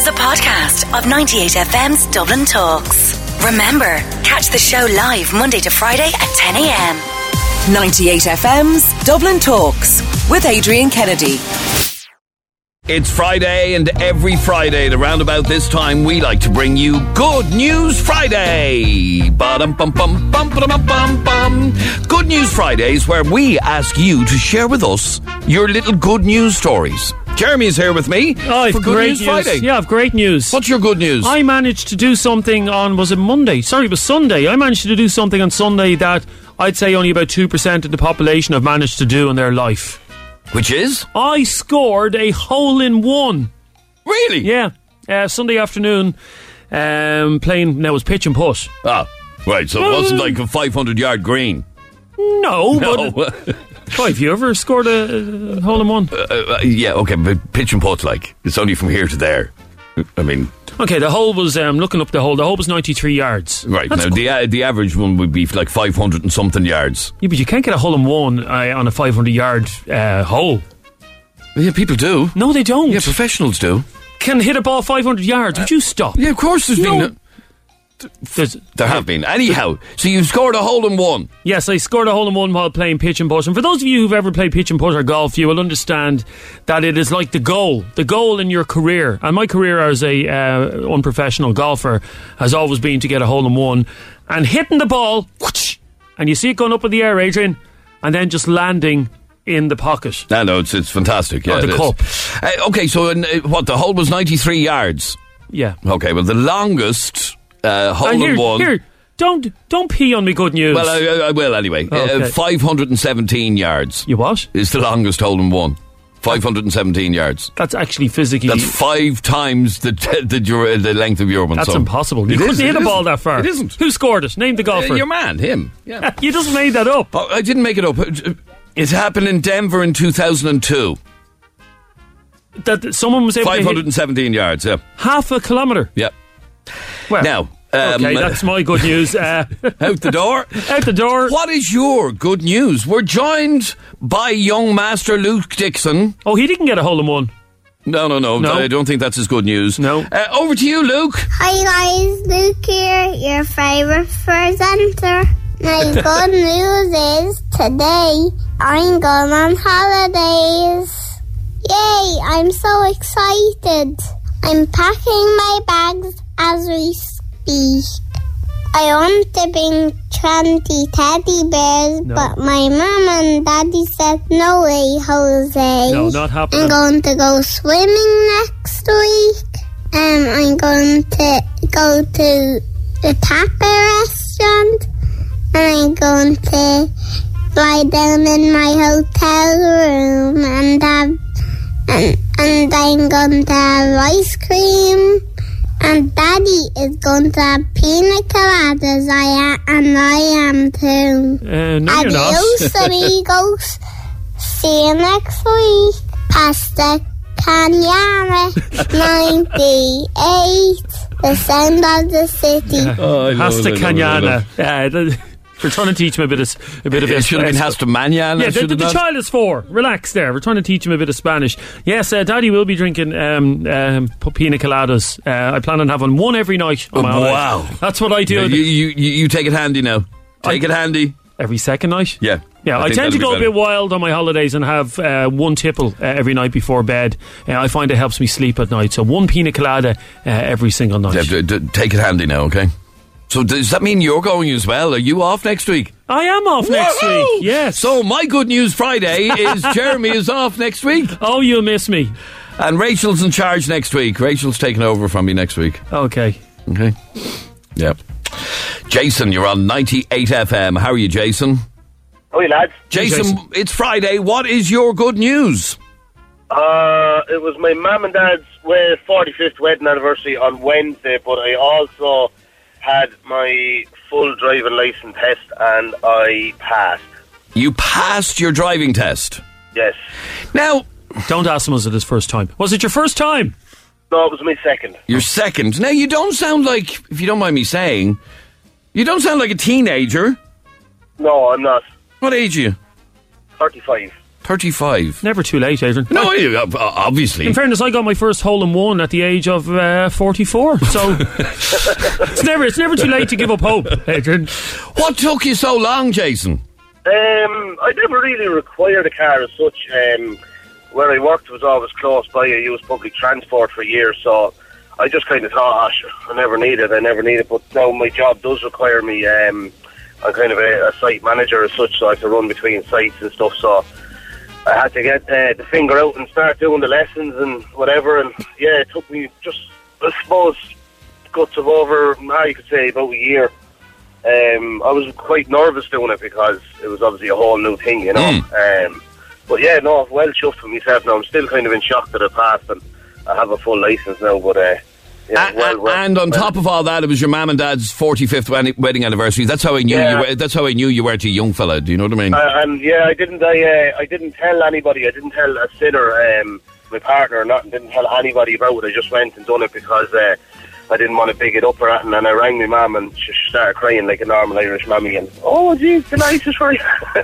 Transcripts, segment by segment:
is a podcast of 98FM's Dublin Talks. Remember, catch the show live Monday to Friday at 10 a.m. 98FM's Dublin Talks with Adrian Kennedy. It's Friday, and every Friday at around about this time we like to bring you Good News Friday. Ba-dum-bum-bum-bum-ba-dum-bum-bum. Good News Fridays, where we ask you to share with us your little good news stories. Jeremy is here with me for Good News Friday. Yeah, I've great news. What's your good news? I managed to do something on, was it Monday? Sorry, it was Sunday. I managed to do something on Sunday that I'd say only about 2% of the population have managed to do in their life. Which is? I scored a hole-in-one. Really? Yeah. Sunday afternoon, playing, now it was pitch and putt. Ah, right, so it wasn't like a 500-yard green. No. But have you ever scored a hole-in-one? Yeah, okay, but pitch and putt, like, it's only from here to there. I mean... Okay, the hole was, looking up the hole was 93 yards. Right, that's now the average one would be like 500 and something yards. Yeah, but you can't get a hole-in-one on a 500-yard hole. Yeah, people do. No, they don't. Yeah, professionals do. Can hit a ball 500 yards. Would you stop? Yeah, of course there's been... There have been. Anyhow, so you scored a hole-in-one. Yes, I scored a hole-in-one while playing pitch and putt. And for those of you who've ever played pitch and putt or golf, you will understand that it is like the goal in your career. And my career as a unprofessional golfer has always been to get a hole-in-one and hitting the ball, whoosh, and you see it going up in the air, Adrian, and then just landing in the pocket. No, it's fantastic. Yeah, or the cup. Okay, so the hole was 93 yards. Yeah. Okay, well, the longest... hole-in-one. Here, don't pee on me good news. Well, I will anyway. Okay. 517 yards. You what? Is the longest hole-in-one. 517 yards. That's actually physically... That's 5 times the length of your one. That's impossible. You couldn't hit a ball that far. It isn't. Who scored it? Name the golfer. Your man, him. Yeah. You just made that up. Oh, I didn't make it up. It happened in Denver in 2002. That someone was able 517 yards, yeah. Half a kilometre. Yeah. Well, now... okay, that's my good news. Out the door. Out the door. What is your good news? We're joined by young master Luke Dixon. Oh, he didn't get a hole-in-one. No. I don't think that's his good news. No. Over to you, Luke. Hi guys, Luke here, your favourite presenter. My good news is today I'm going on holidays. Yay, I'm so excited. I'm packing my bags as we speak. I want to bring 20 teddy bears, but my mum and daddy said, no way, Jose. No, not happening. I'm going to go swimming next week. I'm going to go to the tapa restaurant. And I'm going to lie down in my hotel room and I'm going to have ice cream. And Daddy is going to have pina coladas. I am too. No, Adios, amigos. See you next week. Pasta Canyana 98. The sound of the city. Pasta Canyana. We're trying to teach him a bit of it should have been Hasta Mañana. Yeah, the child is 4. Relax there. We're trying to teach him a bit of Spanish. Yes, Daddy will be drinking pina coladas. I plan on having one every night. Wow. That's what I do. You take it handy now. Take it handy. Every second night? Yeah. Yeah, I tend to go a bit wild on my holidays and have one tipple every night before bed. I find it helps me sleep at night. So one pina colada every single night. Take it handy now, okay? So does that mean you're going as well? Are you off next week? I am off next week, yes. So my Good News Friday is Jeremy is off next week. Oh, you'll miss me. And Rachel's in charge next week. Rachel's taking over from me next week. Okay. Yep. Jason, you're on 98 FM. How are you, Jason? How are you, lads? Jason, it's Friday. What is your good news? It was my mum and dad's 45th wedding anniversary on Wednesday, but I also had my full driving licence test and I passed. You passed your driving test? Yes. Now, don't ask him, was it his first time? Was it your first time? No, it was my second. Your second? Now, you don't sound like, if you don't mind me saying, you don't sound like a teenager. No, I'm not. What age are you? 35. 35. Never too late, Adrian. No, obviously. In fairness, I got my first hole-in-one at the age of 44, so it's never too late to give up hope, Adrian. What took you so long, Jason? I never really required a car as such. Where I worked was always close by. I used public transport for years, so I just kind of thought, I never need it. But now my job does require me. I'm kind of a site manager as such, so I have to run between sites and stuff, so I had to get the finger out and start doing the lessons and whatever. And yeah, it took me just, I suppose, guts of over, you could say, about a year. I was quite nervous doing it because it was obviously a whole new thing, you know. But yeah, no, well chuffed with myself now. I'm still kind of in shock that I passed, and I have a full licence now, but and on top of all that, it was your mum and dad's 45th wedding anniversary. That's how I knew you were. That's how I knew you weren't a young fella. Do you know what I mean? And yeah, I didn't tell anybody. I didn't tell a sinner, my partner, or nothing. Didn't tell anybody about it. I just went and done it because I didn't want to big it up or anything. And I rang my mum, and she started crying like a normal Irish mammy. And geez, the nicest for you.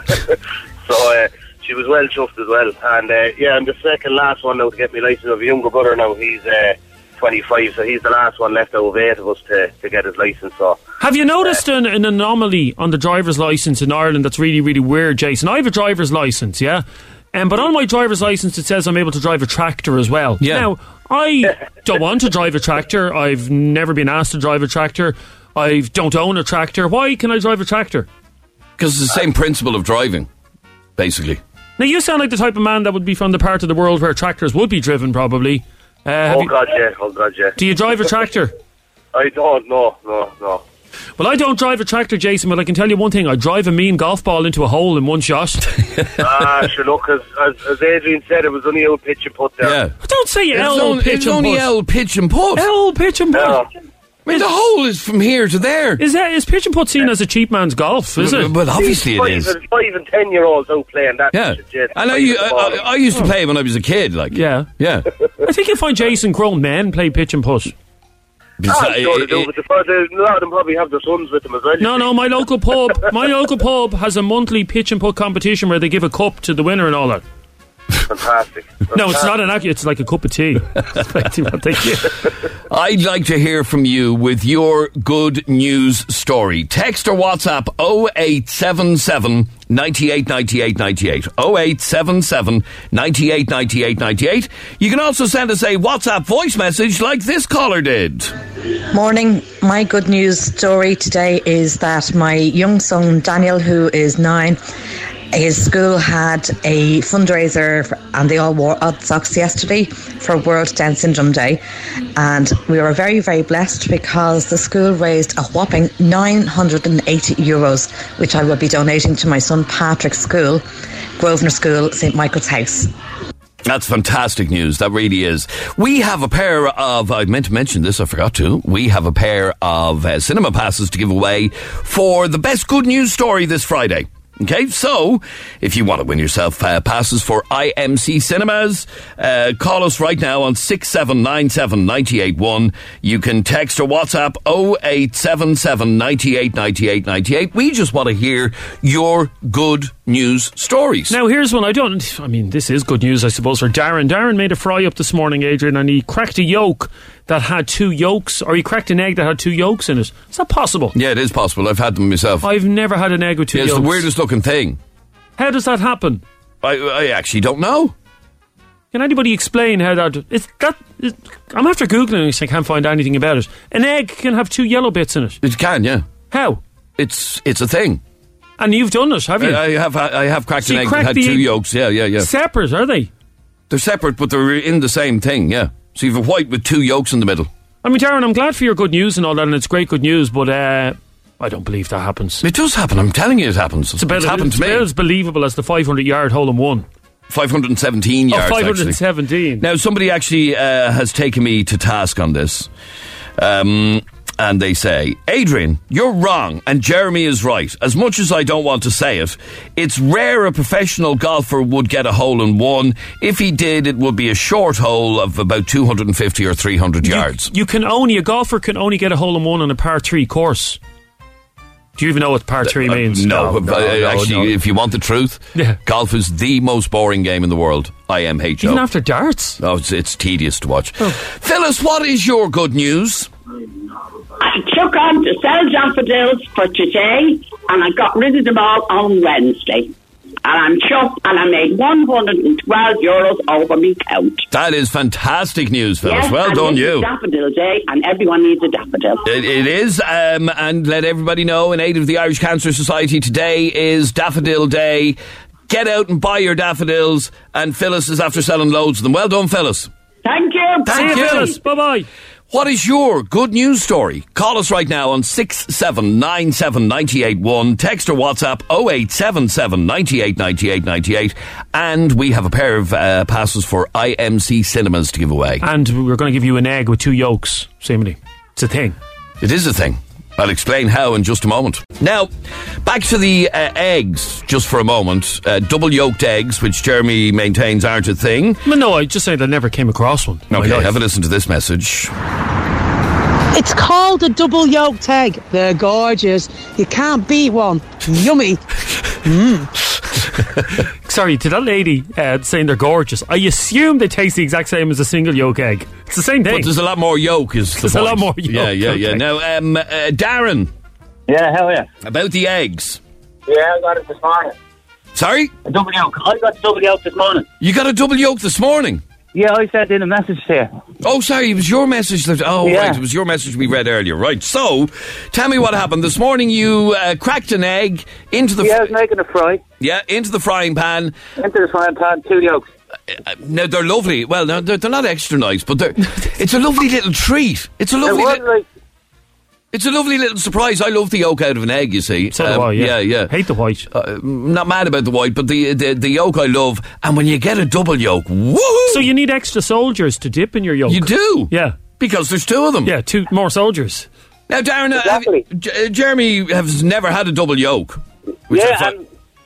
So she was well chuffed as well. And I'm the second last one now to get my licence. I have a younger brother now. He's 25, so he's the last one left out of 8 of us to get his licence. So, have you noticed an anomaly on the driver's licence in Ireland that's really, really weird, Jason? I have a driver's licence, yeah? But on my driver's licence it says I'm able to drive a tractor as well. Yeah. Now, I don't want to drive a tractor. I've never been asked to drive a tractor. I don't own a tractor. Why can I drive a tractor? Because it's the same principle of driving, basically. Now, you sound like the type of man that would be from the part of the world where tractors would be driven, probably. God, yeah. Do you drive a tractor? I don't, no. Well, I don't drive a tractor, Jason, but I can tell you one thing. I drive a mean golf ball into a hole in one shot. Sure, look, as Adrian said, it was only old pitch and put there. Yeah. Don't say L pitch and put. It's only L pitch and put. L pitch and put. Yeah. I mean, the hole is from here to there. Is pitch and put seen as a cheap man's golf, is it? Well, obviously it is. 5 and 10-year-olds out playing that. Yeah. And I used to play when I was a kid, like. Yeah. I think you'll find Jason grown men play pitch and put. A lot of them probably have their sons with them as well. No, my local pub has a monthly pitch and put competition where they give a cup to the winner and all that. Fantastic. No, it's not it's like a cup of tea. That's basically what they give. I'd like to hear from you with your good news story. Text or WhatsApp 0877 98 98 98. 0877 98 98 98. You can also send us a WhatsApp voice message like this caller did. Morning. My good news story today is that my young son Daniel, who is 9, his school had a fundraiser and they all wore odd socks yesterday for World Down Syndrome Day, and we were very, very blessed because the school raised a whopping €980, which I will be donating to my son Patrick's school, Grosvenor School, St Michael's House. That's fantastic news, that really is. We have a pair of, I meant to mention this, I forgot to. We have a pair of cinema passes to give away for the best good news story this Friday. Okay, so if you want to win yourself passes for IMC Cinemas, call us right now on 6797 981. You can text or WhatsApp 0877 98 98 98. We just want to hear your good news stories. Now, here's one. This is good news, I suppose, for Darren. Darren made a fry up this morning, Adrian, and he cracked a yolk that had 2 yolks, or he cracked an egg that had 2 yolks in it. Is that possible? Yeah, it is possible. I've had them myself. I've never had an egg with 2 yolks. It's the weirdest looking thing. How does that happen? I actually don't know. Can anybody explain how that... I'm after Googling this, I can't find anything about it. An egg can have 2 yellow bits in it. It can, yeah. How? It's a thing. And you've done it, have you? I have cracked an egg that had 2 yolks, yeah. Separate, are they? They're separate, but they're in the same thing, yeah. So you have a white with 2 yolks in the middle. I mean, Darren, I'm glad for your good news and all that, and it's great good news, but I don't believe that happens. It does happen, I'm telling you it happens. It's happened to me. It's about as believable as the 500-yard hole-in-one. 517 yards, 517. Actually. Now, somebody actually has taken me to task on this. And they say, Adrian, you're wrong and Jeremy is right. As much as I don't want to say it, it's rare a professional golfer would get a hole-in-one. If he did, it would be a short hole of about 250 or 300 yards. A golfer can only get a hole-in-one on a par 3 course. Do you even know what par 3 means? No, actually, if you want the truth, Yeah. golf is the most boring game in the world. IMHO. Even after darts? Oh, it's tedious to watch. Phyllis, what is your good news? I took on to sell daffodils for today, and I got rid of them all on Wednesday. And I'm chuffed, and I made €112 over me count. That is fantastic news, Phyllis. Yes, well and done, this you. is Daffodil Day, and everyone needs a daffodil. It is, and let everybody know, in aid of the Irish Cancer Society, today is Daffodil Day. Get out and buy your daffodils, and Phyllis is after selling loads of them. Well done, Phyllis. Thank you. Thank you. Phyllis, bye-bye. What is your good news story? Call us right now on 6797981. Text or WhatsApp 0877 98 98 98. And we have a pair of passes for IMC Cinemas to give away. And we're going to give you an egg with 2 yolks, seemingly. It's a thing. It is a thing. I'll explain how in just a moment. Now, back to the eggs, just for a moment. Double-yolked eggs, which Jeremy maintains aren't a thing. Well, no, I just saying I never came across one. in my Okay, life. have a listen to this message. It's called a double yolked egg. They're gorgeous. You can't beat one. Yummy. Sorry, to that lady saying they're gorgeous, I assume they taste the exact same as a single yolk egg. It's the same thing. But there's a lot more yolk, is the There's a point. lot more yolk, Yeah. okay. Now, Darren, Yeah, hell yeah. about the eggs. Yeah, I got it this morning. Sorry? A double yolk. I got the double yolk this morning. You got a double yolk this morning? Yeah, I sent in a message here. Oh, sorry, it was your message that... Oh, Yeah. right, it was your message we read earlier. Right, so, tell me what happened. This morning you cracked an egg into the... Yeah, I was making a fry. Yeah, into the frying pan. Into the frying pan, 2 yolks. Now, they're lovely. Well, no, they're not extra nice, but it's a lovely little treat. It's a lovely... It's a lovely little surprise. I love the yolk out of an egg, you see. So do I, yeah. Yeah. Hate the white. Not mad about the white, but the yolk I love. And when you get a double yolk, woohoo! So you need extra soldiers to dip in your yolk. You do? Yeah. Because there's 2 of them. Yeah, 2 more soldiers. Now, Darren, Exactly. Jeremy has never had a double yolk. Yeah, and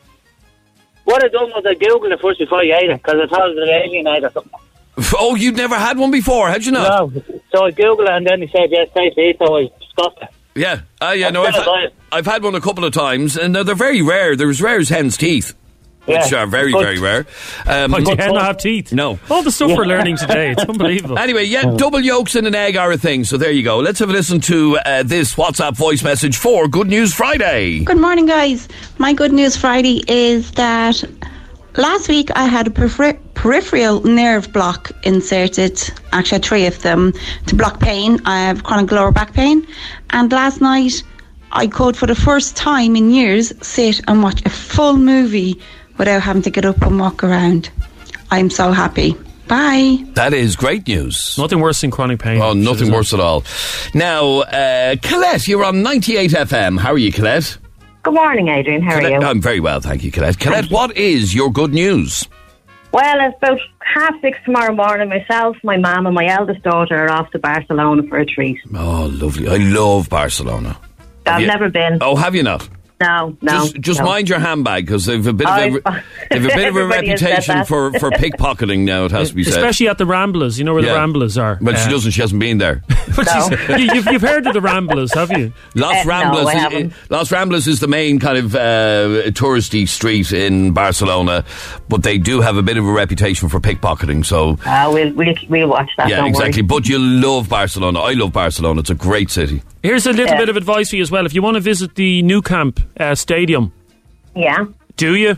what I done was I googled it first before I ate it, because I thought it was an alien egg or something. Oh, you'd never had one before, had you not? No. So I googled it, and then he said, yes, tasty, so I scoffed it. Yeah. still I've had one a couple of times, and they're very rare. They're as rare as hen's teeth. Which Yeah. are very, Good. very rare. Like, you not have teeth. No. All the stuff we're learning today, it's unbelievable. Anyway, yeah, double yolks in an egg are a thing, so there you go. Let's have a listen to this WhatsApp voice message for Good News Friday. Good morning, guys. My Good News Friday is that last week I had a peripheral nerve block inserted, actually 3 of them, to block pain. I have chronic lower back pain. And last night I could, for the first time in years, sit and watch a full movie without having to get up and walk around. I'm so happy. Bye. That is great news. Nothing worse than chronic pain. Oh, nothing worse at all. Now, Colette, you're on 98 FM. How are you, Colette? Good morning, Adrian. How are you? I'm very well, thank you, Colette. Colette, what is your good news? Well, it's about 6:30 tomorrow morning. Myself, my mum and my eldest daughter are off to Barcelona for a treat. Oh, lovely. I love Barcelona. I've never been. Oh, have you not? No. Just no. mind your handbag, because they've a bit of a Everybody has said reputation that. for pickpocketing now, it has to be said. Especially at the Ramblers. You know where the Ramblers are. Well, she doesn't. She hasn't been there. But you've heard of the Ramblers, have you? Los Ramblas. No, I haven't. Los Ramblas is the main kind of touristy street in Barcelona, but they do have a bit of a reputation for pickpocketing. So we'll watch that. yeah, don't exactly. worry. But you love Barcelona. I love Barcelona. It's a great city. Here's a little Yeah. bit of advice for you as well. If you want to visit the Nou Camp Stadium, Yeah. do you?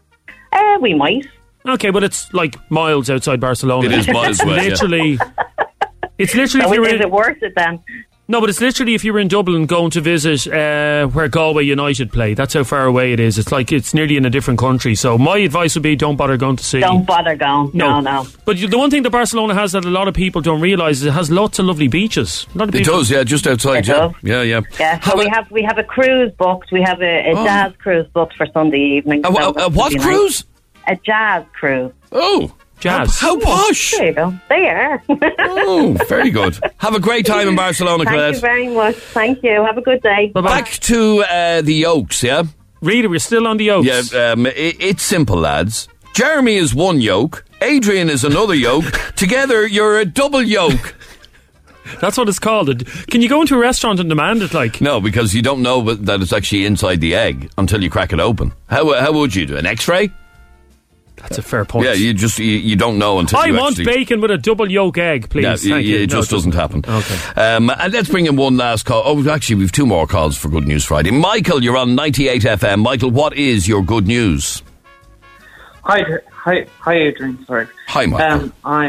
We might. Okay, but it's like miles outside Barcelona. It is miles away, yeah. Literally. It's literally So if you're is in, it worth it then? no, but it's literally if you were in Dublin going to visit where Galway United play. That's how far away it is. It's like it's nearly in a different country. So my advice would be don't bother going to see. Don't bother going. No. But the one thing that Barcelona has that a lot of people don't realise is it has lots of lovely beaches. A lot of It people, does, yeah, just outside. It does. Yeah. Yeah. So we have a cruise booked. We have a jazz cruise booked for Sunday evening. A what Sunday night. cruise? A jazz cruise. Oh, Jazz. How posh! There you go. They are. Oh, very good. Have a great time in Barcelona, Thank Colette. you very much. Thank you. Have a good day. Bye-bye. Back to the yolks, yeah? Rita, we're still on the Oaks. Yeah, it's simple, lads. Jeremy is one yolk, Adrian is another yolk. Together, you're a double yolk. That's what it's called. Can you go into a restaurant and demand it? Like, no, because you don't know that it's actually inside the egg until you crack it open. How would you do an X-ray? That's a fair point. Yeah, you don't know until I you want bacon with a double yolk egg, please. Yeah, Thank you. It just doesn't happen. Okay. And let's bring in one last call. Oh, actually, we've 2 more calls for Good News Friday. Michael, you're on 98 FM. Michael, what is your good news? Hi, Adrian. Sorry. Hi, Michael.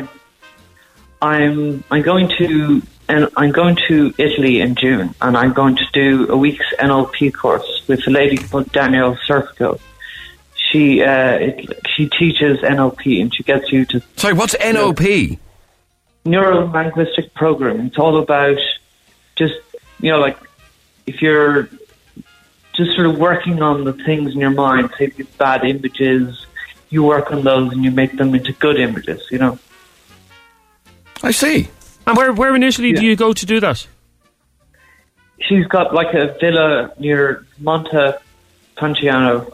I'm going to Italy in June, and I'm going to do a week's NLP course with a lady called Danielle Serpico. She teaches NLP, and she gets you to... Sorry, what's NLP? Neuro-linguistic programming. It's all about just, like, if you're just sort of working on the things in your mind, say these bad images, you work on those and you make them into good images, I see. And where in Italy do you go to do that? She's got like a villa near Monte Panciano.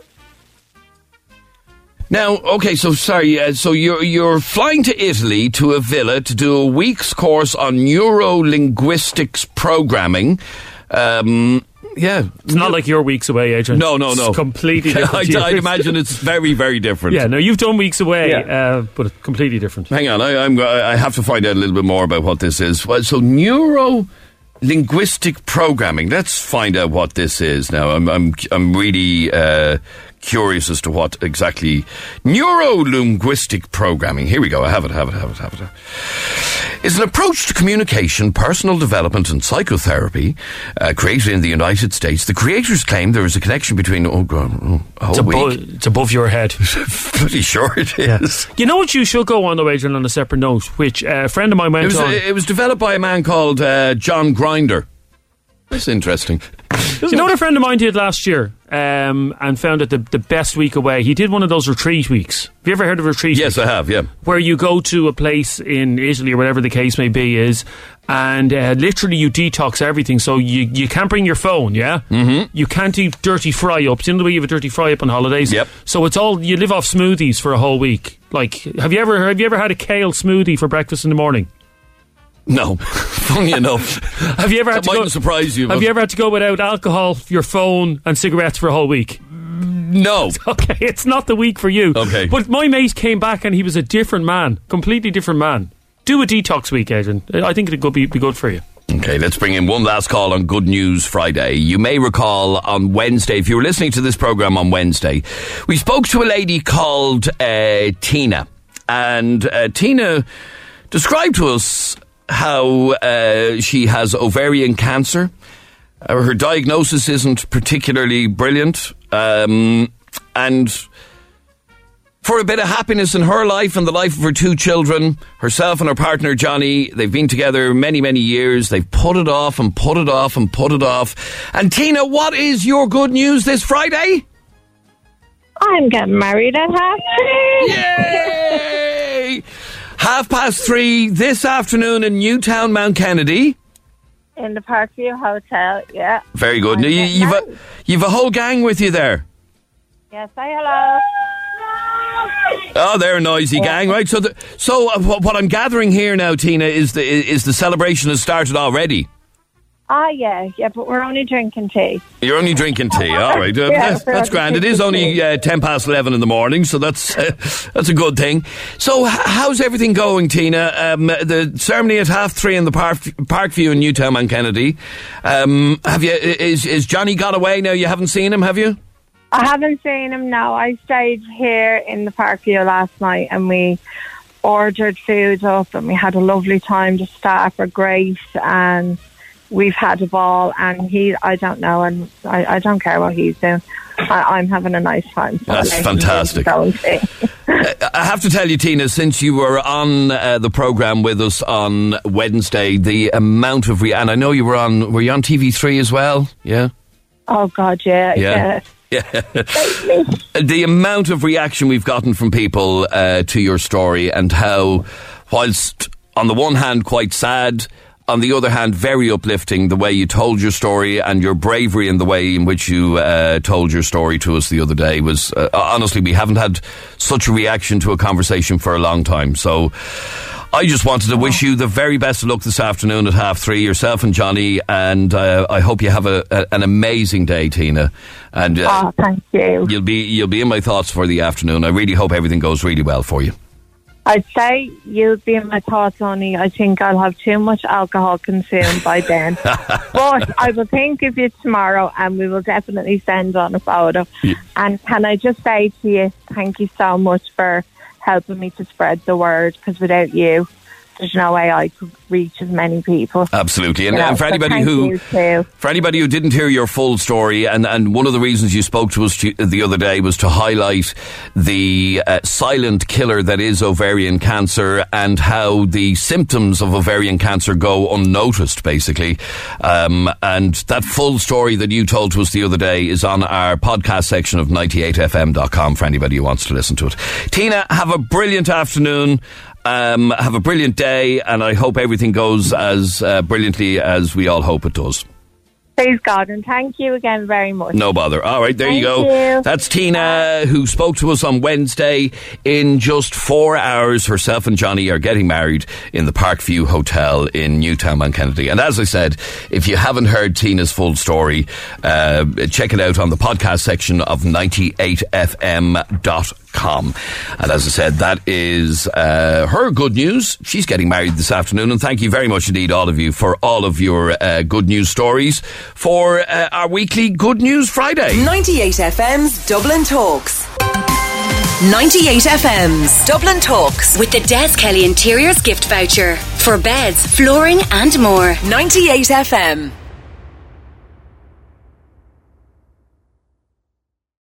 Now, okay, so sorry, so you're flying to Italy to a villa to do a week's course on neuro-linguistics programming. It's not like you're weeks away, Adrian. No. It's completely different. I'd imagine it's very, very different. Yeah, no, you've done weeks away, but it's completely different. Hang on, I have to find out a little bit more about what this is. Well, so neuro-linguistic programming. Let's find out what this is now. I'm really curious as to what exactly neuro-linguistic programming. Here we go. I have it. It's an approach to communication, personal development and psychotherapy created in the United States. The creators claim there is a connection between it's above your head. Pretty sure it is. You know what you should go on though, Adrian, on a separate note, which a friend of mine went on. It was developed by a man called John Grinder. That's interesting. You know what a friend of mine did last year and found it the best week away? He did one of those retreat weeks. Have you ever heard of a retreat? Yes, week? I have, yeah. Where you go to a place in Italy or whatever the case may be is, and literally you detox everything. So you can't bring your phone, yeah? Mm-hmm. You can't eat dirty fry-ups. You know the way you have a dirty fry-up on holidays? Yep. So it's all, you live off smoothies for a whole week. Like, have you ever had a kale smoothie for breakfast in the morning? No, funny enough. Have you ever had that mightn't surprise you. Have you ever had to go without alcohol, your phone, and cigarettes for a whole week? No. Okay, it's not the week for you. Okay. But my mate came back and he was a different man, completely different man. Do a detox week, Adrian. I think it could be good for you. Okay, let's bring in one last call on Good News Friday. You may recall on Wednesday, if you were listening to this programme on Wednesday, we spoke to a lady called Tina. And Tina described to us how she has ovarian cancer. Her diagnosis isn't particularly brilliant. And for a bit of happiness in her life and the life of her 2 children, herself and her partner Johnny, they've been together many, many years. They've put it off and put it off and put it off. And Tina, what is your good news this Friday? I'm getting married at 3:30. Yay! 3:30 this afternoon in Newtown, Mount Kennedy. In the Parkview Hotel, yeah. Very good. Now, you've a whole gang with you there. Yes, say hello. Oh, they're a noisy gang, right? So what I'm gathering here now, Tina, is the celebration has started already. Yeah, but we're only drinking tea. You're only drinking tea, all right. That's grand. It is only 11:10 in the morning, so that's a good thing. So how's everything going, Tina? The ceremony at 3:30 in the Parkview in Newtown, Mount Kennedy. Is Johnny got away now? You haven't seen him, have you? I haven't seen him, no. I stayed here in the Parkview last night and we ordered food up and we had a lovely time. The staff are great and we've had a ball, and I don't know, and I don't care what he's doing. I'm having a nice time. So that's fantastic. I have to tell you, Tina, since you were on the programme with us on Wednesday, the amount of and I know were you on TV3 as well? Yeah. Oh God, yeah. The amount of reaction we've gotten from people to your story, and how, whilst on the one hand quite sad, on the other hand, very uplifting, the way you told your story and your bravery in the way in which you told your story to us the other day was, honestly, we haven't had such a reaction to a conversation for a long time. So I just wanted to wish you the very best of luck this afternoon at 3:30, yourself and Johnny, and I hope you have an amazing day, Tina. And thank you. You'll be in my thoughts for the afternoon. I really hope everything goes really well for you. I'd say you'll be in my thoughts, only I think I'll have too much alcohol consumed by then. But I will think of you tomorrow, and we will definitely send on a photo. Yeah. And can I just say to you, thank you so much for helping me to spread the word, because without you, there's no way I could reach as many people. Absolutely. And for anybody who didn't hear your full story, and one of the reasons you spoke to us the other day was to highlight the silent killer that is ovarian cancer, and how the symptoms of ovarian cancer go unnoticed, basically. And that full story that you told to us the other day is on our podcast section of 98fm.com for anybody who wants to listen to it. Tina, have a brilliant afternoon. Have a brilliant day, and I hope everything goes as brilliantly as we all hope it does. Praise God, and thank you again very much. No bother. All right, there you go. That's Tina, who spoke to us on Wednesday. In just 4 hours, herself and Johnny are getting married in the Parkview Hotel in Newtown, Mount Kennedy. And as I said, if you haven't heard Tina's full story, check it out on the podcast section of 98fm.com. And as I said, that is her good news. She's getting married this afternoon, and thank you very much indeed, all of you, for all of your good news stories for our weekly Good News Friday. 98FM's Dublin Talks. 98FM's Dublin Talks. With the Des Kelly Interiors gift voucher for beds, flooring and more. 98FM.